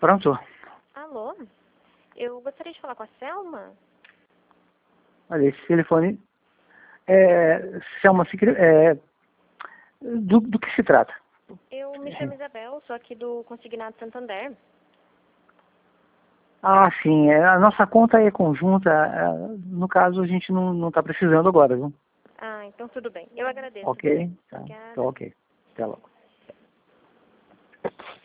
Pronto? Alô? Eu gostaria de falar com a Selma? Olha, esse telefone... Selma, do que se trata? Eu me chamo Isabel, sou aqui do Consignado Santander. Ah, sim. A nossa conta é conjunta. No caso, a gente não está precisando agora, viu? Ah, então tudo bem. Eu agradeço. Ok? Tá. Obrigada. Então, ok. Até logo.